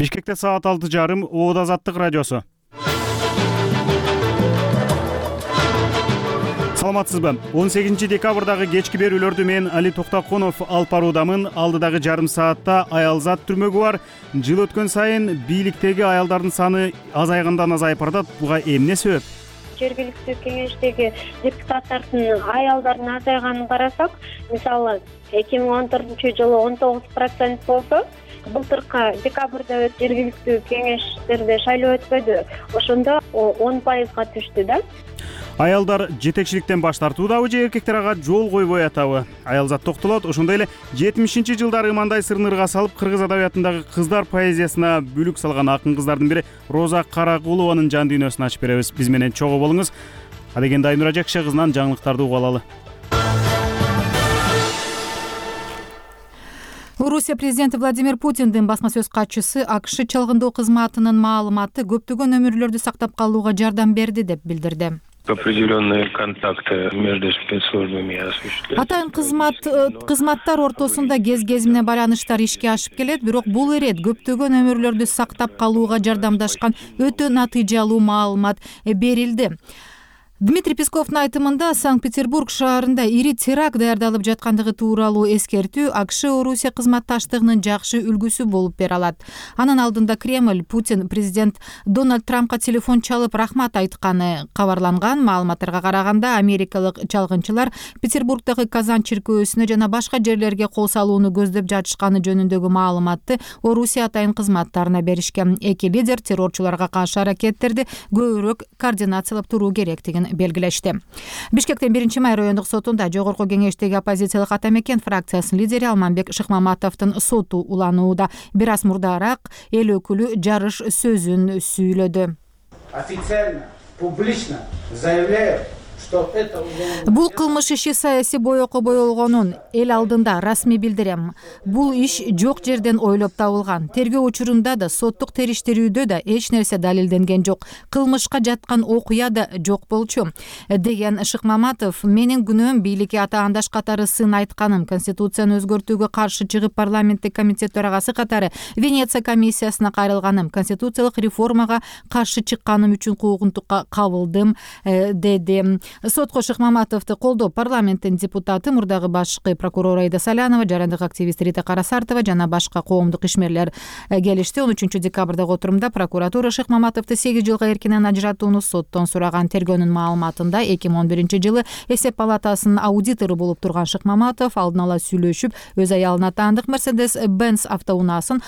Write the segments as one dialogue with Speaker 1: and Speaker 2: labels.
Speaker 1: Бишкекте саат 6:30 Оот Азаттык радиосу. Саламатсызбы? 18 декабрдагы кечки берүүлөрдү мен Али Токтокунов алып баруудамын. Алдыдагы жарым саатта аялзат түрмөгү бар. Жыл өткөн сайын бийликтеги аялдардын саны азайгандан азайып барат. Буга эмне себеп?
Speaker 2: Жергиликтүү кеңештеги депутаттардын аялдардын азайганын карасак, мисалы 2014-жылы 19% болсо, былтыркы декабрда жергиликтүү кеңештерде шайлоо өтпөдү. Ошондо 10%га түштү да.
Speaker 1: Аялдар жетекчиликтен баш тартуудабы же эркектер ага жол койбой атабы? Аялзат токтолот. Ошондой эле 70-жылдары мындай сырнырга салып кыргыз адабиятындагы кыздар поэзиясына бүлүк салган акын кыздардын бири Роза Каракулованын жан дүйнөсүн ачып беребиз. Биз менен чогуу болуңуз. Адегенде Айнура Жакшы кызынан жаңылыктарды угуп алалы.
Speaker 3: Орусия президенти Владимир Путиндин басма сөз катчысы АКШ чалгындоо кызматынын маалыматы көптөгөн өмүрлөрдү сактап калууга жардам берди деп билдирди.
Speaker 4: Определенные контакты между спецслужбами осуществляются.
Speaker 3: Атайын кызматтар ортосунда кез менен байланыштар ишке ашып келет, бирок бул ирет көптөгөн өмүрлөрдү сактап калууга жардамдашкан өтө натыйжалуу маалымат берилди. Дмитрий Песковдун айтымында Санкт-Петербург шаарында ири теракт даярдалып жаткандыгы тууралуу эскертүү АКШ-Орусия кызматташтыгынын жакшы үлгүсү болуп бере алат. Анын алдында Кремль Путин президент Дональд Трампка телефон чалып рахмат айтканы кабарланган. Маалыматтарга караганда америкалык чалгынчылар Петербургдагы Казан чиркөөсүнө жана башка жерлерге кол салууну көздөп жатышканы жөнүндөгү маалыматты Орусия атайын кызматтарына беришкен. Эки лидер террорчуларга каршы аракеттерди көбүрөөк координациялап туруу керектигин белгилешти. Бишкектин 1-май райондук сотунда жогорку кеңештеги оппозициялык Атамекен фракциясынын лидери Алманбек Шыкмаматовдун соту уланууда. Бир аз мурдараак эл өкүлү жарыш сөзүн сүйлөдү.
Speaker 5: Официально, публично заявляю,
Speaker 3: Бул кылмыш иши саясий боёкко боелгонун эл алдында расмий билдирем. Бул иш жок жерден ойлоп табылган. Тергөө учурунда да, соттук териштирүүдө да эч нерсе далилденген жок. Кылмышка жаткан окуя да жок болчу, деген Шыкмаматов. Менин күнөөм бийликке атаандаш катары сын айтканым, конституцияны өзгөртүүгө каршы чыгып парламенттик комитет төрагасы катары Венеция комиссиясына кайрылганым, конституциялык реформага каршы чыкканым үчүн куугунтукка кабылдым, деди. Сотко Шыкмаматовду колдоп парламенттин депутаты, мурдагы башкы прокурор Аида Салянова, жарандык активист Рита Карасартова жана башка коомдук ишмерлер келишти. 13 декабрдагы отурумда прокуратура Шыкмаматовду 8 жылга эркинен ажыратууну соттон сураган. Тергөөнүн маалыматында 2011-жылы эсеп палатасынын аудитору болуп турган Шыкмаматов алдын ала сүйлөшүп, өз аялына таандык Mercedes-Benz автоунаасын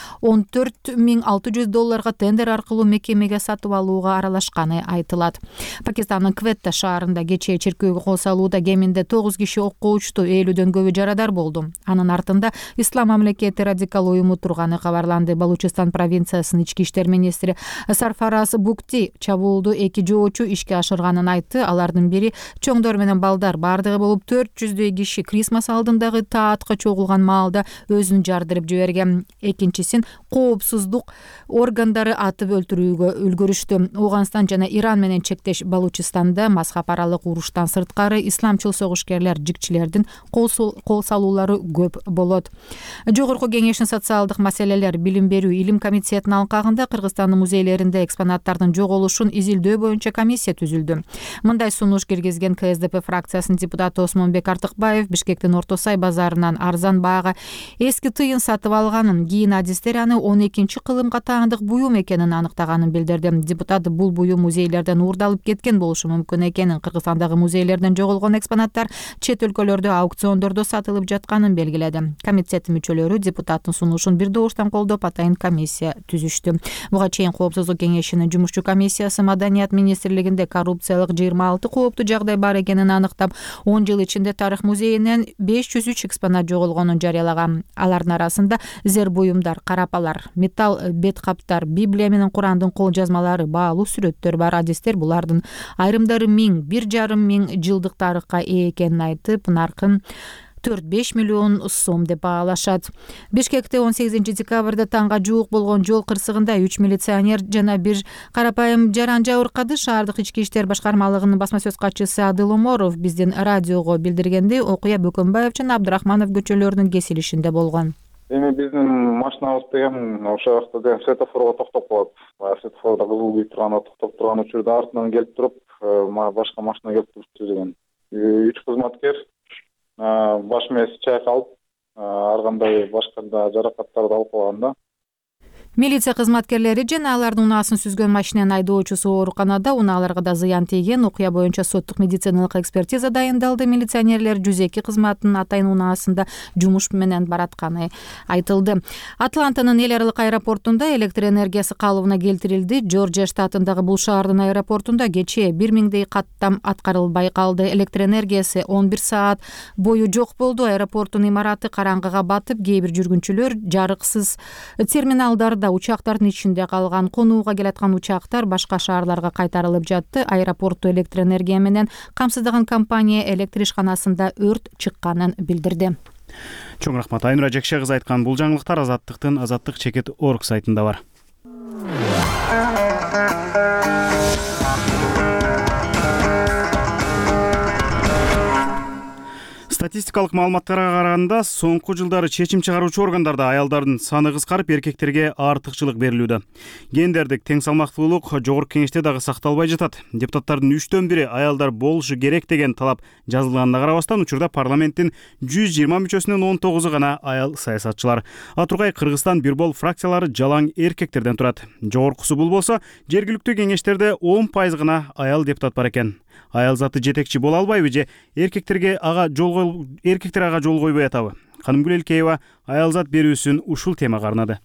Speaker 3: $14,600 тендер аркылуу мекемеге сатып алууга аралашканы айтылат. Пакистандын Кветта шаарында кечээ чиркөөгө кол салууда кеминде 9 киши окко учту, 50дөн көбү жарадар болду. Анын артында Ислам мамлекети радикал уюму турганы кабарланды. Балучистан провинциясынын ички иштер министри Сарфараз Букти чабуулду 2 жоочу ишке ашырганын айтты. Алардын бири чоңдор менен балдар, бардыгы болуп 400дөй киши Крисмас алдындагы таатка чогулган маалда өзүн жардырып жиберген. Экинчисин коопсуздук органдары атып өлтүрүүгө үлгүрүштү. Ауганстан жана Иран менен чектеш Балучистанда мазхаб аралык уруштан сырткары исламчыл согушкерлер, жикчилердин кол салуулары көп болот. Жогорку кеңештин социалдык маселелер, билим берүү, илим комитетинин алкагында Кыргызстандын музейлеринде экспонаттардын жоголушун изилдөө боюнча комиссия түзүлдү. Мындай сунуш киргизген КСДП фракциясынын депутаты Осмонбек Артыкбаев Бишкектин Орто Сай базарынан арзан баага эски тыйын сатып алганын, кийин адистер аны 12-кылымга таандык буюм экенин аныктаганын билдирди. Депутат бул буюм музейлерден уурдалып кеткен болушу мүмкүн экенин, Кыргызстандагы музейлерден жоголгон экспонаттар чет өлкөлөрдө аукциондордо сатылып жатканын белгиледи. Комитеттин мүчөлөрү депутаттын сунушун бир добуштан колдоп, атайын комиссия түзүштү. Буга чейин Коопсуздук кеңешинин жумушчу комиссиясы Маданият министрлигинде коррупциялык 26 кооптуу жагдай бар экенин аныктап, 10 жыл ичинде тарых музейинен 503 экспонат жоголгонун жарыялаган. Алардын арасында зер буюмдар, карапалар, металл бет каптар, Библия менен Курандын кол жазмалары, баалуу сүрөттөр бар. Адистер булардын айрымдары 1,5 миң жылдык тарыхка ээ экенин айтып, наркын 4-5 миллион сом деп баалашат. Бишкекте 18 декабрда таңга жуук болгон жол кырсыгында 3 милиционер жана бир карапайым жаранжа уркады. Шаардык ички иштер башкармалыгынын басма сөз катчысы Адыл Оморов биздин радиого билдиргенде, окуя Бөкөнбаев жана Абдрахманов көчөлөрүнүн кесилишинде болгон.
Speaker 6: Эми биздин машинабыз деген ошол жакта деген светофорго токтоп калат. Баягы светофордо кызыл күйүп турганда токтоп турган учурда артынан келип туруп, башка машина келип турупту деген. 3 кызматкер баш мээси чайкалып, ар кандай башка да жаракаттарды алып калган да.
Speaker 3: Милиция кызматкерлери жана алардын унаасын сүзгөн машинанын айдоочусу ооруканада, унааларга да зыян тийген. Окуя боюнча соттук медициналык экспертиза дайындалды. Милиционерлер 102 кызматтын атайын унаасында жумуш менен баратканы айтылды. Атлантанын эл аралык аэропортунда электр энергиясы калыбына келтирилди. Жоржия штатындагы бул шаардын аэропортунда кечээ 1000дей каттам аткарылбай калды. Электр энергиясы 11 саат бою жок болду. Аэропорттун имараты караңгыга батып, кээ бир жүргүнчүлөр жарыксыз терминалдарда учактардын ичинде калган. Конууга келаткан учактар башка шаарларга кайтарылып жатты. Аэропортту электр энергия менен камсыздаган компания электр ишканасында өрт чыкканын билдирди.
Speaker 1: Чоң рахмат. Айнура Жекше кызы айткан бул жаңылыктар Азаттык чекит орг сайтында бар. Статистикалык маалыматтарга караганда, соңку жылдары чечим чыгаруучу органдарда аялдардын саны кыскарып, эркектерге артыкчылык берилүүдө. Гендердик тең салмактуулук жогорку кеңеште дагы сакталбай жатат. Депутаттардын 1/3 аялдар болушу керек деген талап жазылганына карабастан, учурда парламенттин 120 мүчөсүнүн 19 гана аял саясатчылар. Атургай Кыргызстан Бирбол фракциялары жалаң эркектерден турат. Жогоркусу бул болсо, жергиликтүү кеңештерде 10% гана аял депутат бар экен. Аял заты жетекчи боло албайбы же эркектер ага жол койбой атабы? Канымгүл Элкеева аял зат берүүсүн ушул темага арнады.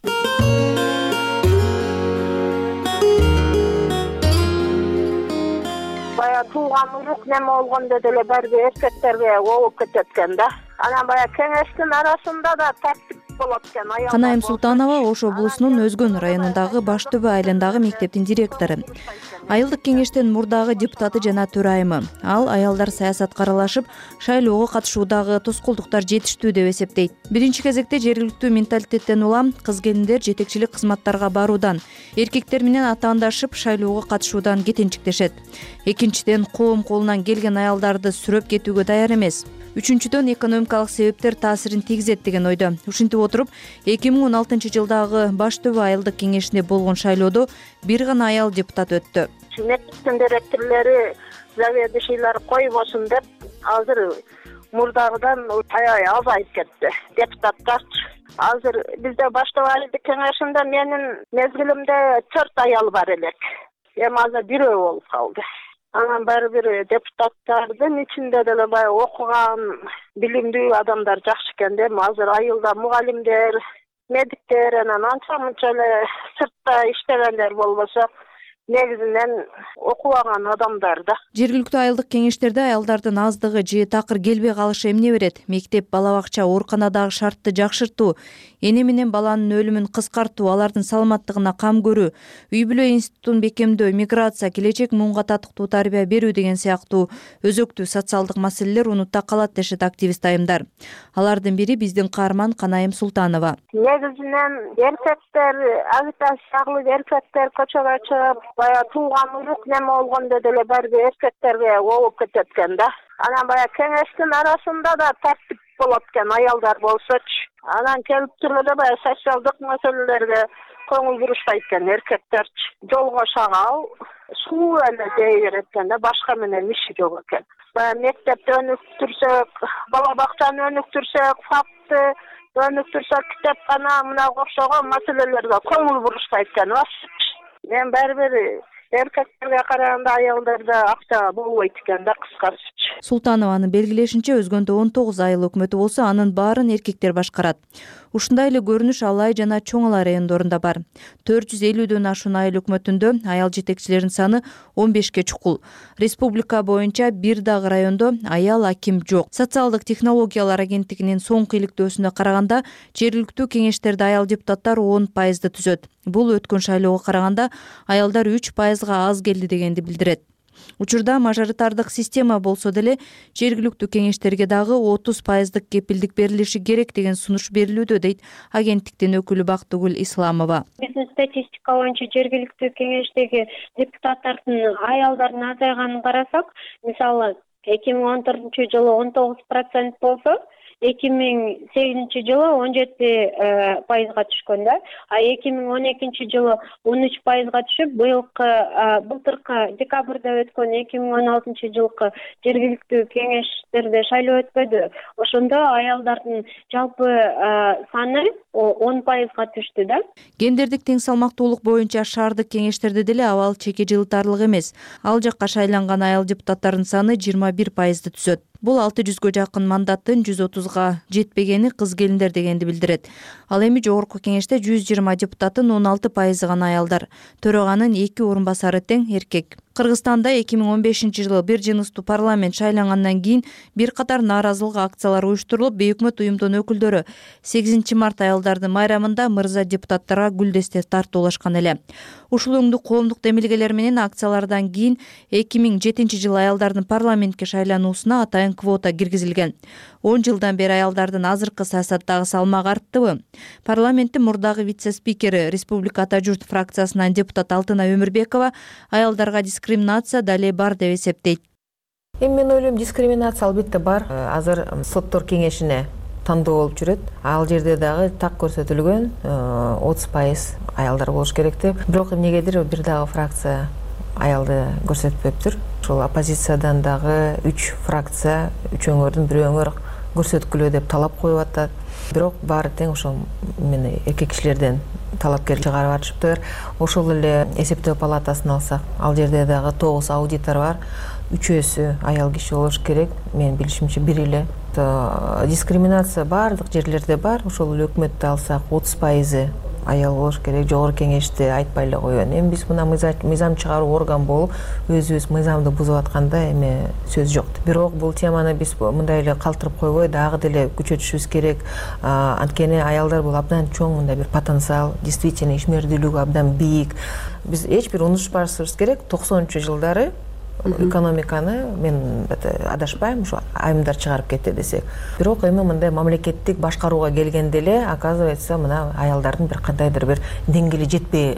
Speaker 7: Бая тууган урук неме болгондо деле баарбир эркектерге болуп кетет экен да. Анан бая кеңештин арасында да тартип болот экен.
Speaker 8: Канайым Султанова Ош облусунун Өзгөн районундагы Баш Төбө айылындагы мектептин директору. Айылдык кеңештин мурдагы депутаты жана төрайымы. Ал аялдар саясатка аралашып, шайлоого катышуудагы тоскоолдуктар жетиштүү деп эсептейт. Биринчи кезекте жергиликтүү менталитеттен улам кыз келиндер жетекчилик кызматтарга баруудан, эркектер менен атаандашып шайлоого катышуудан кетенчиктешет. Экинчиден, коом колунан келген аялдарды сүрөп кетүүгө даяр эмес. Үчүнчүдөн, экономикалык себептер таасирин тийгизет деген ойдо. Ушинтип отуруп, 2016 жылдагы Баш Төбө айылдык кеңешинде болгон шайлоодо бир гана аял депутат өттү.
Speaker 7: Мектептин директорлору заведующийлер койбосун деп азыр мурдагыдан аябай азайып кетти депутаттарчы. Азыр бизде Баш Төбө айылдык кеңешинде менин мезгилимде 4 аял бар элек. Эми азыр бирөө болуп калды. Анан бир депутаттардын ичинде деле баягы окуган, билимдүү адамдар жакшы экен да. Азыр айылда мугалимдер, медиктер, анан анча-мынча эле сыртта иштегендер болбосо, негизинен окубаган адамдар да.
Speaker 8: Жергиликтүү айылдык кеңештерде аялдардын аздыгы же такыр келбей калышы эмне берет? Мектеп, бала-бакча, ооруканадагы шартты жакшыртуу, эне менен баланын өлүмүн кыскартуу, алардын саламаттыгына кам көрүү, үй-бүлө институтун бекемдөө, миграция, келечек муунга татыктуу тарбия берүү деген сыяктуу өзөктүү социалдык маселелер унутта калат дешет активист айымдар. Алардын бири биздин каарман Канайым Султанова.
Speaker 7: Негизинен эркектер, агитациялык эркектер көчөгө чыгып, бая тууган урук неме болгондо деле баарбир эркектерге болуп кетет экен да. Анан бая кеңештин арасында да тартип болот экен, аялдар болсочу. Анан келип туруп эле бая социалдык маселелерге көңүл бурушпайт экен эркектерчи. Жолго шагал, суу эле дей берет экен да, башка менен иши жок экен. Бая мектепти өнүктүрсөк, бала бакчаны өнүктүрсөк, факты өнүктүрсөк, китепкана мынага окшогон маселелерге көңүл бурушпайт экен. Мен баарбир эркектерге караганда аялдарда акча болбойт экен да, кыскасы.
Speaker 8: Султанованын белгилешинче, Өзгөндө 19 айыл өкмөтү болсо, анын баарын эркектер башкарат. Ушундай эле көрүнүш Алай жана Чоң Ала райондорунда бар. 450дөн ашуун айыл өкмөтүндө аял жетекчилердин саны 15ке чукул. Республика боюнча бир дагы райондо аял аким жок. Социалдык технологиялар агенттигинин соңку иликтөөсүнө караганда, жергиликтүү кеңештерде аял депутаттар 10% түзөт. Бул өткөн шайлоого караганда аялдар 3%га аз келди дегенди билдирет. Учурда мажоритардык система болсо деле жергиликтүү кеңештерге дагы 30% кепилдик берилиши керек деген сунуш берилүүдө, дейт агенттиктин өкүлү Бактыгүл Исламова.
Speaker 2: Биздин статистика боюнча жергиликтүү кеңештеги депутаттардын аялдардын азайганын карасак, мисалы 2014 жылы 19% болсо, 2008-жылы 17% түшкөн да. А 2012-жылы 13% түшүп, былтыркы декабрда өткөн 2016-жылкы жергиликтүү кеңештерде шайлоо өтпөдү. Ошондо аялдардын жалпы саны 10% түштү да.
Speaker 8: Гендердик тең салмактуулук боюнча шаардык кеңештерде деле абал чеке жылытарлык эмес. Ал жакка шайланган аял депутаттардын саны 21% түзөт. Бул 600гө жакын мандаттын 130га жетпегени кыз келиндер дегенди билдирет. Ал эми жогорку кеңеште 120 депутаттын 16% гана аялдар. Төраганын 2 орун басары тең эркек. Кыргызстанда 2015-жылы бир жыныстуу парламент шайлангандан кийин бир катар нааразылык акциялары уюштурулуп, бейөкмөт уюмдун өкүлдөрү 8 март аялдардын майрамында мырза депутаттарга гүлдесте тартуулашкан эле. Ушул өңдүү коомдук демилгелер менен акциялардан кийин 2007-жылы аялдардын парламентке шайлануусуна атайын квота киргизилген. 10 жылдан бери аялдардын азыркы саясаттагы салмагы арттыбы? Парламенттин мурдагы вице-спикери, Республика Ата журт фракциясынан депутат Алтынай Өмүрбекова аялдарга дискриминация дале бар деп эсептейт.
Speaker 9: Мен ойлойм, дискриминация албетте бар. Азыр соттор кеңешине тандоо болуп жүрөт. Ал жерде дагы так көрсөтүлгөн 30% аялдар болуш керек деп. Бирок эмнегедир бир дагы фракция аялды көрсөтпөптүр. Ошол оппозициядан дагы 3 фракция, 3 өңөрдүн бир өңөр көрсөткүлө деп талап коюп атат. Бирок баары тең ошол мени эркек кишилерден талапкер чыгарып атышыптыр. Ошол эле эсептөө палатасын алсак, ал жерде дагы 9 аудитор бар. 3-өсү аял киши болуш керек. Мен билишимче бир эле. Дискриминация баардык жерлерде бар. Ошол эле өкмөттү алсак 30% аял болуш керек. Жогорку кеңеште айтпай эле коюн. Эми биз мына мыйзам чыгаруу орган болуп, өзүбүз мыйзамды бузуп атканда эми сөз жок. Бирок бул теманы биз мындай эле калтырып койбой, дагы деле күчөтүшүбүз керек. Анткени аялдар бул абдан чоң мындай бир потенциал, действительно ишмердүүлүгү абдан бийик. Биз эч бир унутпашыбыз керек. 90-жылдары экономиканы мен адашпайм, ушу айымдар чыгарып кетти десек. Бирок эми мындай мамлекеттик башкарууга келгенде эле оказывается мына аялдардын бир кандайдыр бир деңгээли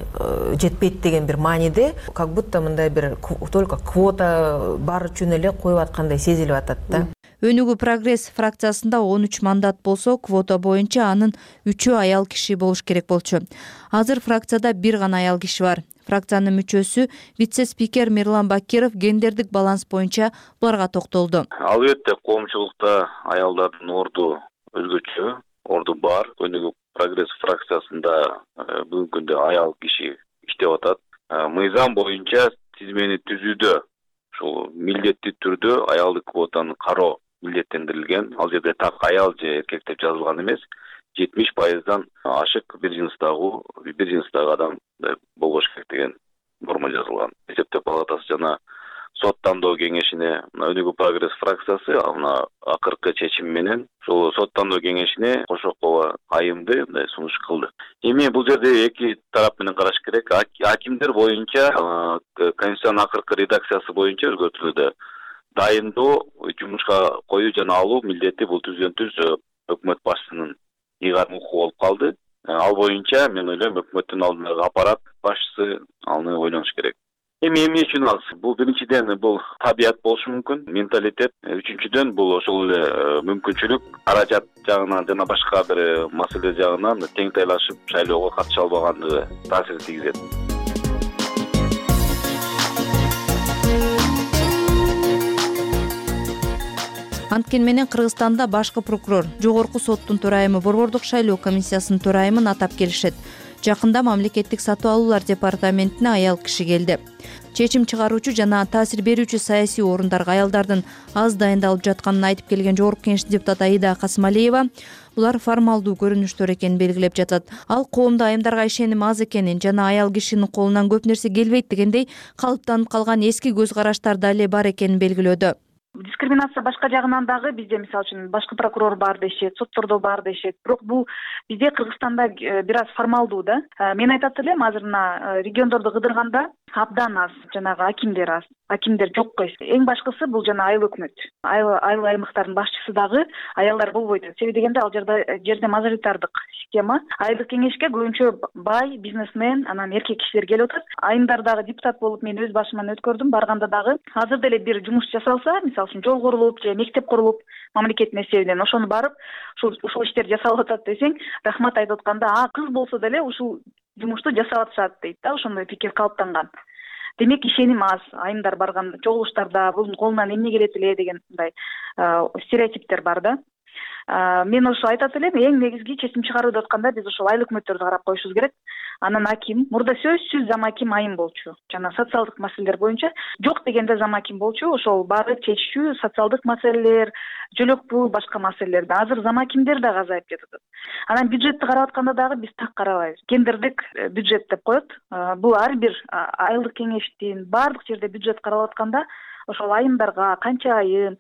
Speaker 9: жетпейт деген бир мааниде, как будто мындай бир только квота бар үчүн эле коюп аткандай сезилип атат да.
Speaker 8: Өнүгүү прогресс фракциясында 13 мандат болсо, квота боюнча анын 3-ü аял киши болуш керек болчу. Азыр фракцияда бир гана аял киши бар. Фракциянын мүчөсү вице-спикер Мирлан Бакиров гендердик баланс боюнча буларга токтолду.
Speaker 10: Албетте коомчулукта аялдардын орду өзгөчө, орду бар. Өнүгүү прогресс фракциясында бүгүнкү күндө аял киши иштеп атат. Мыйзам боюнча тизмени түзүүдө ушул милдеттүү түрдө аялдык квотаны кароо милдеттендирилген. Ал жерде так аял же эркек деп жазылган эмес. 70%дан ашык бир жыныстагы адам болбош керек деген норма жазылган. Эсептөө палатасы жана сот тандоо кеңешине өнүгүү прогресс фракциясы мына акыркы чечим менен ошол сот тандоо кеңешине Кошокова айымды сунуш кылды. Эми бул жерде эки тарап менен караш керек. Акимдер боюнча конституциянын акыркы редакциясы боюнча өзгөртүлүүдө. Дайындоо, жумушка коюу жана алуу милдети бул түздөн-түз өкмөт башчысынын ыйгарым укугу болуп калды. Ал боюнча мен ойлойм өкмөттүн алдындагы аппарат башчысы аны ойлонуш керек. Эмне үчүн ал? Бул биринчиден бул табият болушу мүмкүн, менталитет. Үчүнчүдөн бул ошол эле мүмкүнчүлүк, каражат жагынан жана башка бир маселе жагынан тең тайлашып шайлоого катыша албагандыгы таасир тийгизет.
Speaker 8: Анткени менен Кыргызстанда башкы прокурор, жогорку соттун төрайымы, борбордук шайлоо комиссиясынын төрайымын атап келишет. Жакында мамлекеттик сатып алуулар департаментине аял киши келди. Чечим чыгаруучу жана таасир берүүчү саясий орундарга аялдардын аз дайындалып жатканын айтып келген жогорку кеңештин депутаты Аида Касымалиева булар формалдуу көрүнүштөр экенин белгилеп жатат. Ал коомдо айымдарга ишеним аз экенин жана аял кишинин колунан көп нерсе келбейт дегендей калыптанып калган эски көз караштар дале бар экенин белгилөөдө.
Speaker 11: Дискриминация башка жагынан дагы бизде мисалы үчүн башкы прокурор бар дешет, соттордо бар дешет. Бирок бул бизде Кыргызстанда бир аз формалдуу да. Мен айтат элем, азыр мына региондорду кыдырганда абдан аз, жанагы акимдер жок эс. Эң башкысы бул жана айыл өкмөт. Айыл аймактардын башчысы дагы аялдар болбойт. Себеби дегенде ал жерде мажоритардык система. Айылдык кеңешке көбүнчө бай, бизнесмен, анан эркек кишилер келип атат. Айымдардагы депутат болуп мен өз башыман өткөрдүм. Барганда дагы азыр деле бир жумуш жасалса, мисалы үчүн жол курулуп же мектеп курулуп, мамлекеттин эсебинен ошону барып, ушул иштер жасалып атат десең, рахмат айтып атканда, кыз болсо деле ушул жумушту жасап атышат дейт да, ошондой пикир калыптанган. Демек ишеним аз. Айымдар барганда чогулуштарда бунун колунан эмне келет эле деген мындай стереотиптер бар да. Мен ошо айтат элем, эң негизги чечим чыгаруу деп атканда биз ошол айыл өкмөттөрдү карап коюшубуз керек. Анан аким, мурда сөзсүз зам аким айым болчу. Жана социалдык маселелер боюнча жок дегенде зам аким болчу, ошол баары чечүү, социалдык маселелер, жөлөкпүү, башка маселелерди. Азыр зам акимдер да азайып жатат. Анан бюджетти карап атканда дагы биз так карабайбыз. Гендердик бюджет деп коет. Бул ар бир айылдык кеңештин баардык жерде бюджет каралып атканда ошол айымдарга канча айым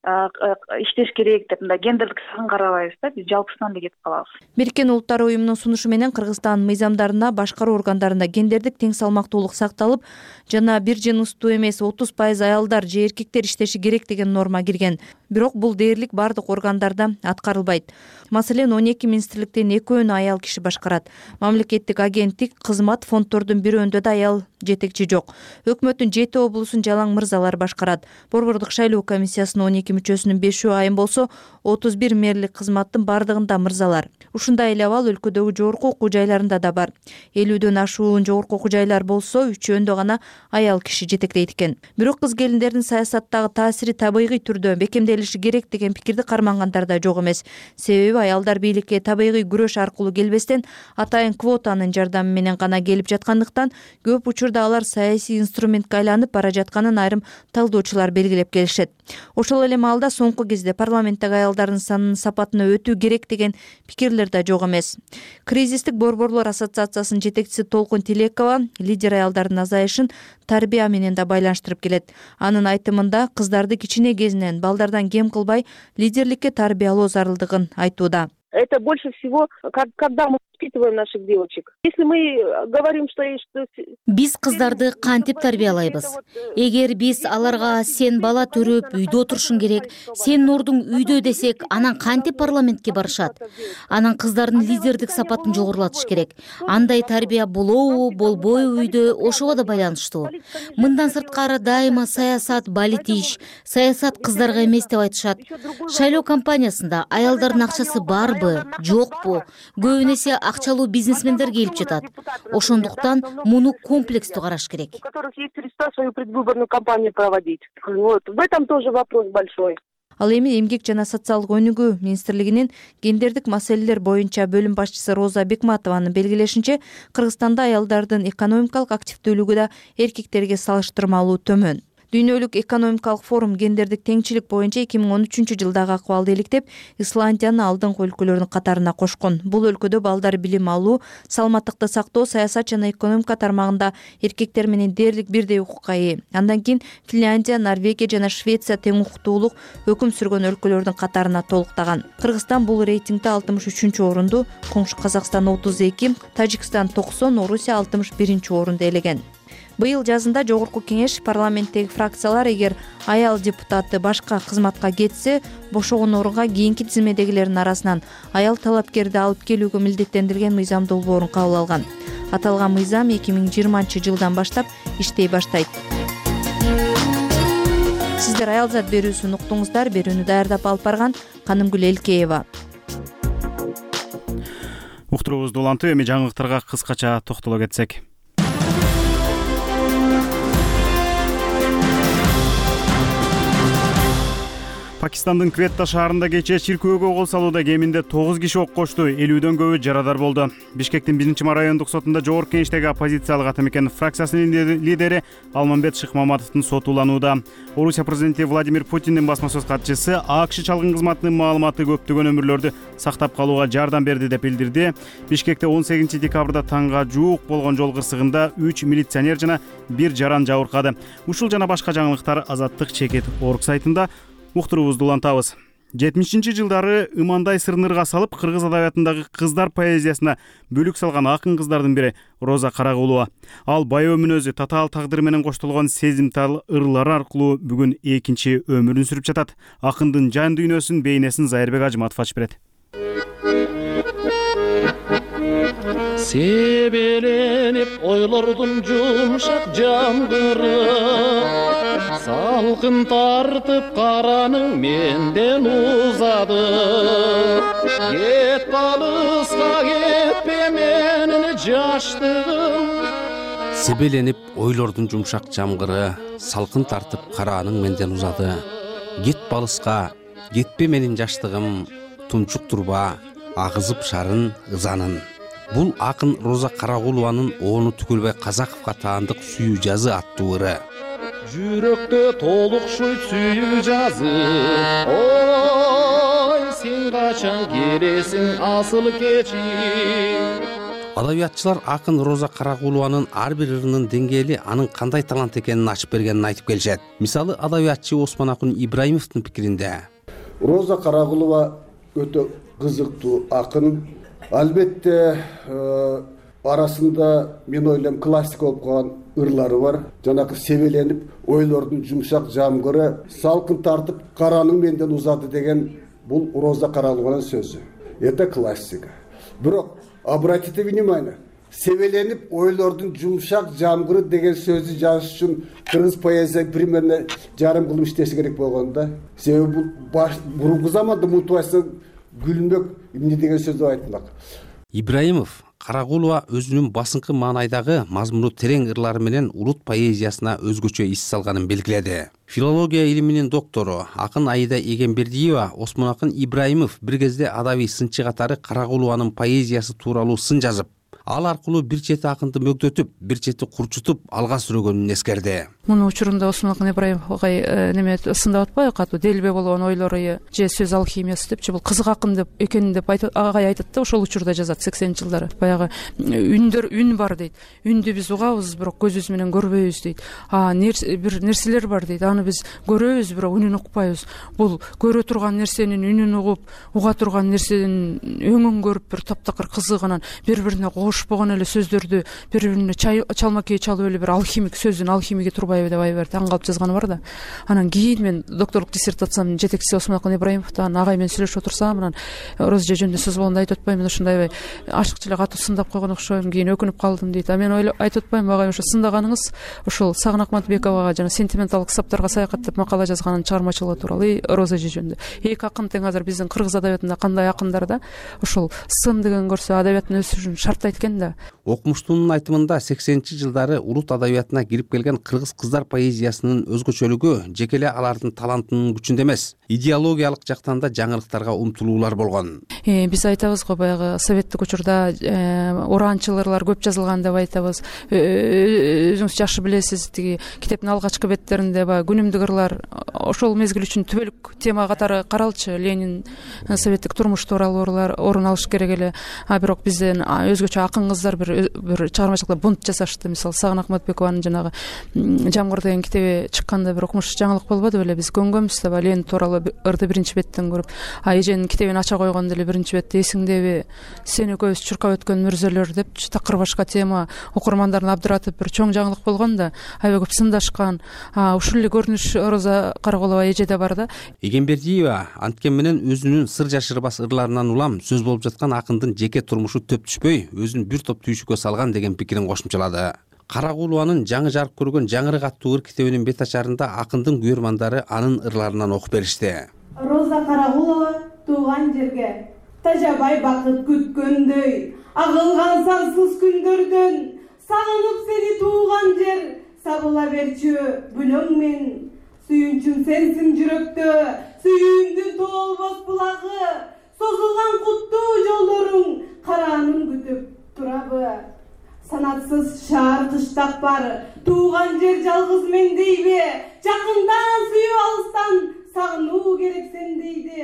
Speaker 11: иштеш керек деп мындай гендердик сагын карабайбыз да, биз жалпысынан эле кетип калабыз.
Speaker 8: Бириккен Улуттар уюмунун сунушу менен Кыргызстан мыйзамдарына башкаруу органдарында гендердик тең салмактуулук сакталып, жана бир жыныстуу эмес 30% аялдар же эркектер иштеши керек деген норма кирген. Бирок бул дээрлик бардык органдарда аткарылбайт. Маселен, 12 министрликтен 2-өн аял киши башкарат. Мамлекеттик агенттик, кызмат, фонддордун бирөөндө да аял жетекчи жок. Өкмөттүн 7 облусун жалаң мырзалар башкарат. Борбордук шайлоо комиссиясынын 12 мүчөсүнүн 5-өө айым болсо, 31 мэрлик кызматтын бардыгында мырзалар. Ушундай эле абал өлкөдөгү жогорку окуу жайларында да бар. 50дөн ашуун жогорку окуу жайлар болсо, 3-өндө гана аял киши жетектейт экен. Бирок кыз келиндердин саясаттагы таасири табигый түрдө бекемделиши керек деген пикирди кармангандар да жок эмес. Себеби аялдар бийликке табигый күрөш аркылуу келбестен, атайын квотанын жардамы менен гана келип жаткандыктан, көп учурда алар саясий инструментке айланып бара жатканын айрым талдоочулар белгилеп келишет. Ошол эле маалда соңку кезде парламенттеги аялдардын санынын сапатына өтүү керек деген пикирлер да жок эмес. Кризистик борборлор ассоциациясынын жетекчиси Толкун Тилекова лидер аялдардын азайышын тарбия менен да байланыштырып келет. Анын айтымында кыздарды кичине кезинен балдардан кем кылбай лидерликке тарбиялоо зарылдыгын айтууда.
Speaker 7: Это больше всего, когда мы воспитываем наших девочек. Если мы говорим, что
Speaker 12: биз кыздарды кантип тарбиялайбыз? Эгер биз аларга сен бала төрөп үйдө отурушуң керек, сен ордуң үйдө десек, анан кантип парламентке барышат? Анан кыздардын лидердик сапатын жогорулатыш керек. Андай тарбия болобу, болбойбу үйдө ошого да байланыштуу. Мындан сырткары дайыма саясат балитиш, саясат кыздарга эмес деп айтышат. Шайлоо кампаниясында аялдардын акчасы барбы, жокпу? Көбүн эсе акчалуу бизнесмендер келип жатат. Ошондуктан муну комплекстүү караш керек.
Speaker 7: У которых есть средства свою предвыборную кампанию проводить. Вот. В этом тоже вопрос большой.
Speaker 8: Ал эми эмгек жана социалдык өнүгүү министрлигинин гендердик маселелер боюнча бөлүм башчысы Роза Бекматованын белгилешинче, Кыргызстанда аялдардын экономикалык активдүүлүгү да эркектерге салыштырмалуу төмөн. Дүйнөлүк экономикалык форум гендердик теңчилик боюнча 2013-жылдагы акыбалды иликтеп, Исландияны алдыңкы өлкөлөрдүн катарына кошкон. Бул өлкөдө балдар билим алуу, саламаттыкты сактоо, саясат жана экономика тармагында эркектер менен дээрлик бирдей укукка ээ. Андан кийин Финляндия, Норвегия жана Швеция тең укуктуулук өкүм сүргөн өлкөлөрдүн катарына толуктаган. Кыргызстан бул рейтингде 63-орунду, коңшу Казакстан 32, Тажикстан 90, Орусия 61-орунду ээлеген. Быйыл жазында жогорку кеңеш парламенттеги фракциялар эгер аял депутаты башка кызматка кетсе, бошогон орунга кийинки тизмедегилердин арасынан аял талапкерди алып келүүгө милдеттендирилген мыйзам долбоорун кабыл алган. Аталган мыйзам 2020-жылдан баштап иштей баштайт. Сиздер аялзат берүүсүн уктуңуздар. Берүүнү даярдап алып барган Канымгүл Элкеева.
Speaker 1: Уктуруубузду улантып, эми жаңылыктарга кыскача токтоло кетсек. Пакистандын Кветта шаарында кечээ чиркөөгө кол салууда кеминде 9 киши ок кошту, 50дөн көбү жарадар болду. Бишкектин 1-ма райондук сотунда жогорку кеңештеги оппозициялык Атамекен фракциясынын лидери Алмамбет Шыкмаматовдун соту уланууда. Орусия президенти Владимир Путиндин басма сөз катчысы АКШ чалгын кызматынын маалыматы көптөгөн өмүрлөрдү сактап калууга жардам берди деп билдирди. Бишкекте 18-декабрда таңга жуук болгон жол кырсыгында 3 милиционер жана 1 жаран жабыркады. Ушул жана башка жаңылыктар Азаттык чекит орг сайтында. Уктуруубузду улантабыз. 70-жылдары ымандай сырнырга салып кыргыз адабиятындагы кыздар поэзиясына бөлүк салган акын кыздардын бири Роза Карагулова. Ал байоо мүнөзү, татаал тагдыры менен коштолгон сезимтал ырлары аркылуу бүгүн экинчи өмүрүн сүрүп жатат. Акындын жан дүйнөсүн, бейнесин Зайырбек Ажыматов ачып берет.
Speaker 13: Себеленип ойлордун жумшак жамгыры, салкын тартып караның менден узады. Кет алыска, кетпе менин жаштыгым.
Speaker 14: Себеленип ойлордун жумшак жамгыры, салкын тартып караның менден узады. Кет алыска, кетпе менин жаштыгым, тумчук турба, агызып шарын ызанын. Бул акын Роза КарагулованынОону Түкөлбай Казаковго таандык сүйүү жазы аттуу ыры.
Speaker 13: Жүрөктө толукшуйт сүйүү жазы, ой сен качан келесиң асыл кечи.
Speaker 14: Адабиятчылар акын Роза Карагулованын ар бир ырынын деңгээли анын кандай талант экенин ачып бергенин айтып келишет. Мисалы, адабиятчы Осмонакун Ибраимовдун пикиринде
Speaker 15: Роза Карагулова өтө кызыктуу акын. Албетте арасында мен ойлойм классик болуп калган ырлары бар. Жанакы себеленип ойлордун жумшак жамгыры, салкын тартып караның менден узады деген бул Роза Карагулованын сөзү. Это классика. Бирок обратите внимание, себеленип ойлордун жумшак жамгыры деген сөздү жазыш үчүн кыргыз поэзия примерно жарым кылым иштеш керек болгон да. Себеби бул мурунку заманда мутубайса Гүлмөк эмне деген сөздү айтмак.
Speaker 14: Ибраимов Карагулова өзүнүн басыңкы маанайдагы мазмуну терең ырлары менен улут поэзиясына өзгөчө ис салганын белгиледи. Филология илиминин доктору акын Аида Эгембердиева Осмонакун Ибраимов бир кезде адабий сынчы катары Карагулованын поэзиясы тууралуу сын жазып, ал аркылуу бир чети акынды мөгдөтүп, бир чети курчутуп алга сүрөгөнүн эскерди.
Speaker 16: Муну учурунда Осмонакун Ибраимовго неме сындап атпайбы, катуу делбе болгон ойлору же сөз алхимиясы депчи, бул кызык акын деп экенин деп агай айтат да, ошол учурда жазат 80-жылдары. Баягы үн бар дейт. Үндү биз угабыз, бирок көзүбүз менен көрбөйбүз дейт. Бир нерселер бар дейт. Аны биз көрөбүз, бирок үнүн укпайбыз. Бул көрө турган нерсенин үнүн угуп, уга турган нерсенин өңүн көрүп, бир таптакыр кызыгынан бири-бирине кошпогон эле сөздөрдү бири-бирине чалмакей чалып эле бир алхимик сөздүн алхимиги турбайбы деп аябай таң калып жазганы бар да. Анан кийин мен докторлук диссертациямдын жетекчиси Осмонакун Ибраимовдон агай менен сүйлөшүп отурсам, анан Роза жөнүндө сөз болгондо айтып атпаймын, ушундай ашыкчы эле катуу сындап койгон окшойм, кийин өкүнүп калдым дейт. А мен айтып атпаймынбы, агай ошо сындаганыңыз ушул Сагын Акматбековага жана сентименталдык китаптарга саякат деп макала жазганын чыгармачылыгы тууралуу Роза жөнүндө. Эки акын тең азыр биздин кыргыз адабиятында кандай акындарда ушул сын деген көрсө адабияттын өсүшүн шарттайт экен да.
Speaker 14: Окумуштуунун айтымында 80-жылдары улут адабиятына кирип келген кыргыз кыздар поэзиясынын өзгөчөлүгү жеке эле алардын талантынын күчүндө эмес, идеологиялык жактан да жаңылыктарга умтулуулар болгон.
Speaker 16: Биз айтабыз го, баягы советтик учурда ураанчыл ырлар көп жазылган деп айтабыз. Өзүңүз жакшы билесиз, тиги китептин алгачкы беттеринде баягы күнүмдүк ырлар ошол мезгил үчүн түбөлүк тема катары каралчу. Ленин, советтик турмуш тууралуу ырлар орун алыш керек эле. Бирок бизден өзгөчө акын кыздар бир чыгармачылыкта бунт жасашты. Мисалы, Сагын Акматбекованын жанагы Жамгыр деген китеби чыкканда бир окумуш жаңылык болбоду беле? Биз көнгөнбүз да, Ленин тууралуу ырды биринчи беттен көрүп, эженин китебин ача койгондо эле биринчи бетте эсиңдеби, сен экөөбүз чуркап өткөн мүрзөлөр деп такыр башка тема окурмандарын абдыратып бир чоң жаңылык болгон да, аябай көп сындашкан. Ушул эле көрүнүш Роза Карагулова эжеде бар да.
Speaker 14: Эгембердиева анткен менен өзүнүн сыр жашырбас ырларынан улам сөз болуп жаткан акындын жеке турмушу төп түшпөй, өзүн бир топ түйшүккө салган деген пикирин кошумчалады. Карагулованын жаңы жарык көргөн Жаңырык аттуу ыр китебинин бет ачарында акындын күйөрмандары анын ырларынан окуп беришти.
Speaker 17: Роза Карагулова тууган жерге тажабай бакыт күткөндөй, агылган сансыз күндөрдөн сагынып сени тууган жер, сабыла берчү бүлөң мен, сүйүнчүм сенсиң жүрөктө, сүйүүмдүн тоолбос булагы, созулган куттуу жолдоруң караанын күтүп турабы. Санатсыз шаар кыштак бар, тууган жер жалгыз мен дейби, жакындан сүйүп алыстан сагынуу керек сен дейди.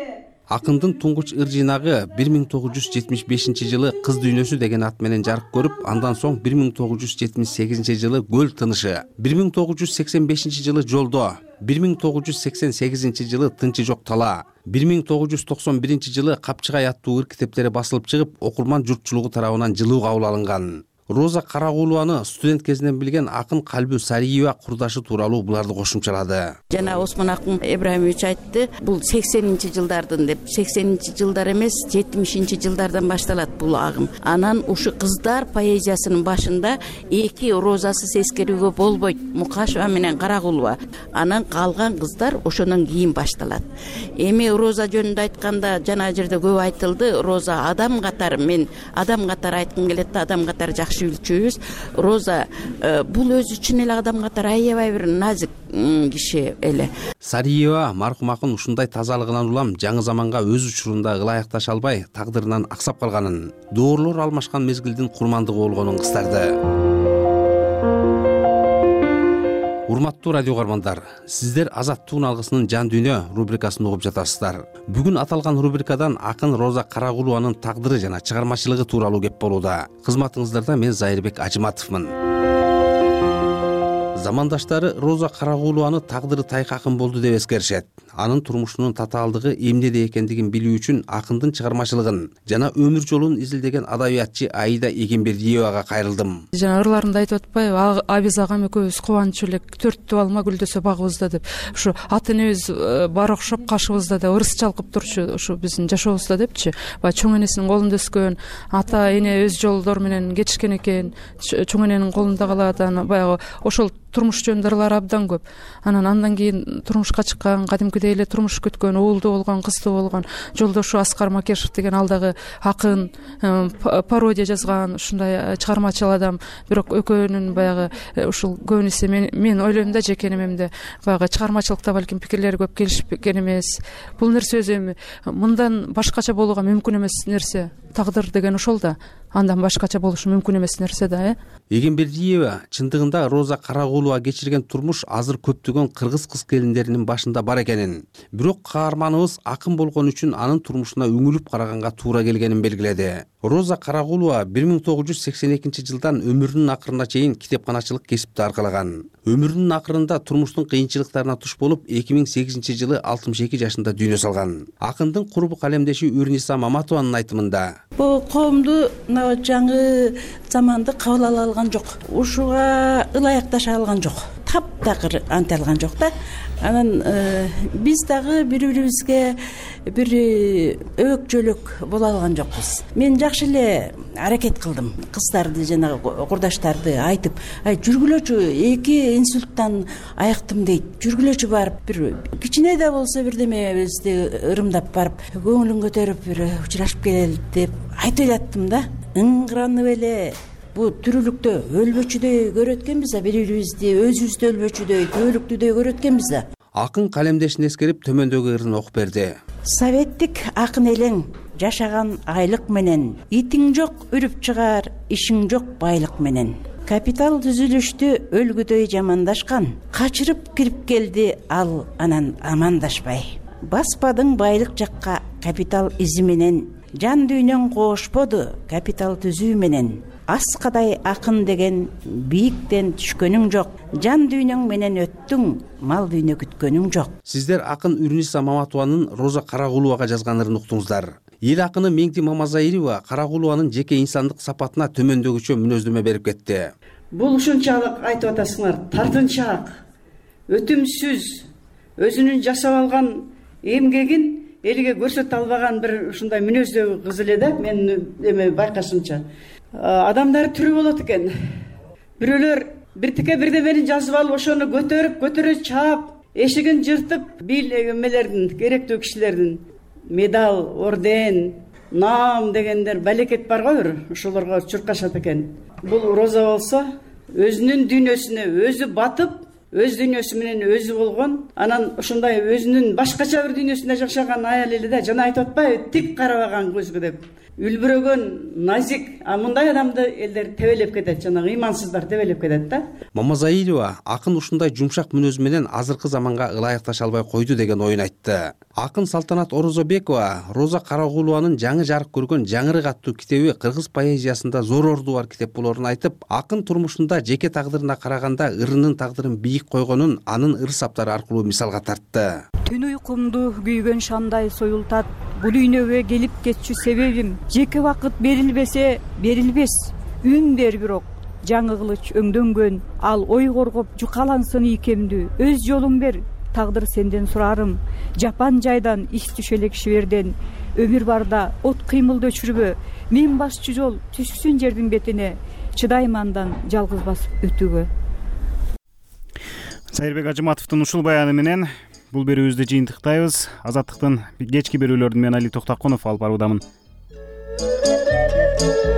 Speaker 14: Акындын туңгуч ыр жыйнагы 1975 жылы Кыз дүйнөсү деген ат менен жарык көрүп, андан соң 1978 жылы Көл тынышы, 1985 жылы Жолдо, 1988 жылы Тынчы жок тала, 1991 жылы Капчыгай аттуу ыр китептери басылып чыгып, окурман журтчулугу тарабынан жылуу кабыл алынган. Роза Карагулованы студент кезинен билген акын Калбү Сариева курдашы тууралуу буларды кошумчалады.
Speaker 18: Жана Осмон Акын Ибраимович айтты, бул 80-нчи жылдардын деп, 80-нчи жылдар эмес, 70-нчи жылдардан башталат бул агым. Анан ушу кыздар поэзиясынын башында эки розасыз эскерүүгө болбойт, Мукашева менен Карагулова. Анан калган кыздар ошондон кийин башталат. Эми роза жөнүндө айтканда жана жерде көп айтылды, роза адам катары, мен адам катары айткым келет да, адам катары жакшы билчүбүз. Роза бул өзү үчүн эле адам катары аябай бир назик киши эле.
Speaker 14: Сариева маркум акын ушундай тазалыгынан улам жаңы заманга өз учурунда ылайыкташа албай, тагдырынан аксап калганын, доорлор алмашкан мезгилдин курмандыгы болгонун кыстарды. Урматтуу радио каармандар, сиздер Азаттык алгысынын Жан дүйнө рубрикасын угуп жатасыздар. Бүгүн аталган рубрикадан акын Роза Карагулованын тагдыры жана чыгармачылыгы тууралуу кеп болууда. Кызматыңыздарда мен Зайырбек Ажыматовмун. Замандаштары Роза Карагулованы тагдыры тайкы акын болду деп эскеришет. Анын турмушунун татаалдыгы эмнеде экендигин билүү үчүн акындын чыгармачылыгын жана өмүр жолун изилдеген адабиятчы Аида Эгембердиевага кайрылдым.
Speaker 16: Жана ырларында айтып атпайбы, Абиз агам экөөбүз кубанычуу элек 4 алма гүлдөсө багыбызда деп. Ушу ата энебиз бар окшоп кашыбызда да ырыс чалкып турчу, ушу биздин жашообузда депчи. Баягы чоң энесинин колунда өскөн, ата эне өз жолдору менен кетишкен экен, чоң эненин колунда калат, баягы ошол турмуш жөнүндө ырлары абдан көп. Андан кийин турмушка чыккан, кадимкидей эле турмуш күткөн, уулду болгон, кыздуу болгон жолдошу Аскар Макешев деген алдагы акын, пародия жазган, ушундай чыгармачыл адам. Бирок экөөнүн баягы ушул көбүнесе мен ойлойм да, жеке немемде баягы чыгармачылыкта балким пикирлери көп келишпеген эмес. Бул нерсе өзү эми мындан башкача болууга мүмкүн эмес нерсе. Тагдыр деген ошол да. Андан башкача болушу мүмкүн эмес нерсе да,
Speaker 14: Эгембердиева чындыгында Роза Карагулова кечирген турмуш азыр көптөгөн кыргыз кыз келиндеринин башында бар экенин, бирок каарманыбыз акын болгон үчүн анын турмушуна үңүлүп караганга туура келгенин белгиледи. Роза Карагулова 1982 жылдан өмүрүнүн акырына чейин китепканачылык кесипти аркалаган. Өмүрүнүн акырында турмуштун кыйынчылыктарына туш болуп, 2008 жылы 62 жашында дүйнө салган. Акындын курбу калемдеши Үрниса Маматованын айтымында:
Speaker 19: Бул коомду жаңы заманды кабыл ала алган жок. Ушуга ылайыкташа алган жок. Таптакыр анте алган жок да. Анан биз дагы бири-бирибизге бир өкчөлөк боло алган жокпуз. Мен жакшы эле аракет кылдым. Кыздарды жана курдаштарды айтып, жүргүлөчү, эки инсульттан аяктым дейт. Жүргүлөчү барып, бир кичине да болсо бирдемебизди ырымдап барып, көңүлүн көтөрүп, бир учурашып келели деп айтып элаттым да. Ыңгыранып эле бу тирүүлүктө өлбөчүдөй көрөт экенбиз да, бири-бирибизди өзүбүздү өлбөчүдөй, түбөлүктүдөй көрөт экенбиз да.
Speaker 14: Акын калемдешин эскерип төмөндөгү ырын окуп берди.
Speaker 19: Советтик акын элең жашаган айлык менен, итиң жок үрүп чыгар, ишиң жок байлык менен. Капитал түзүлүштү өлгүдөй жамандашкан, качырып кирип келди ал анан амандашпай. Баспадың байлык жакка капитал изи менен, жан дүйнөң коошподу капитал түзүү менен. Аскадай акын деген бийиктен түшкөнүң жок, жан дүйнөң менен өттүң, мал дүйнө күткөнүң жок.
Speaker 14: Сиздер акын Үрниса Маматованын Роза Карагуловага жазган ырын уктуңуздар. Эл акыны Меңди Мамазайырова Карагулованын жеке инсандык сапатына төмөндөгүчө мүнөздөмө берип кетти.
Speaker 20: Бул ушунчалык айтып атасыңар, тартынчаак, өтүмсүз, өзүнүн жасап алган эмгегин элге көрсөтө албаган бир ушундай мүнөздөгү кыз эле да, мен эме байкашымча. Адамдар түрү болот экен. Бирөөлөр биртике бирдемени жазып алып, ошону көтөрө чаап, эшигин жыртып, эмелердин, керектүү кишилердин медал, орден, нам дегендер балекет бар го, бир ошолорго чуркашат экен. Бул Роза болсо өзүнүн дүйнөсүнө өзү батып, өз дүйнөсү менен өзү болгон, анан ошондой өзүнүн башкача бир дүйнөсүндө жашаган аял эле да, жана айтып атпайбы, тик карабаган көзгө деп. үлбүрөгөн назик мындай адамды элдер тебелеп кетет, жанагы ыймансыздар тебелеп кетет да.
Speaker 14: Мамазаилова акын ушундай жумшак мүнөзү менен азыркы заманга ылайыкташа албай койду деген оюн айтты. Акын Салтанат Орозобекова Роза Карагулованын жаңы жарык көргөн Жаңырык аттуу китеби кыргыз поэзиясында зор орду бар китеп болоорун айтып, акын турмушунда жеке тагдырына караганда ырынын тагдырын бийик койгонун анын ыр саптары аркылуу мисалга тартты.
Speaker 21: Түн уйкумду күйгөн шамдай союлтат, бул үйнөгө келип кетчү себебим, жеке вакыт берилбесе берилбес, үн бер бирок жаңы кылыч өңдөнгөн, ал ой коргоп жукалансын ийкемдүү, өз жолун бер, тагдыр сенден сурарым, жапан жайдан иш түшө элек шиберден, өмүр барда от кыймылды өчүрбө, мен башчы жол түшкүсүн жердин бетине, чыдайм андан жалгыз басып өтүүгө.
Speaker 1: Сайырбек Ажыматовдун ушул баяны менен бул берүүбүздү жыйынтыктайбыз. Азаттыктын кечки берүүлөрүн мен Али Токтоконов алып баруудамын.